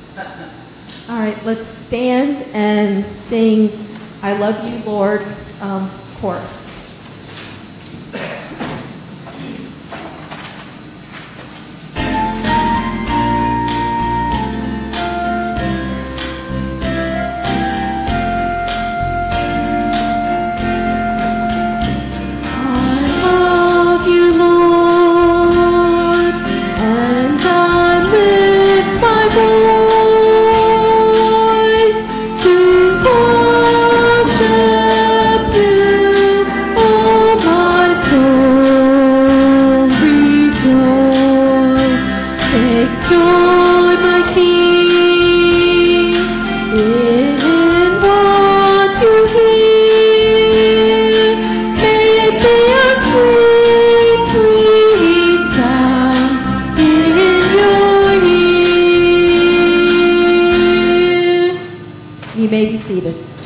All right, let's stand and sing I Love You, Lord, chorus. You may be seated.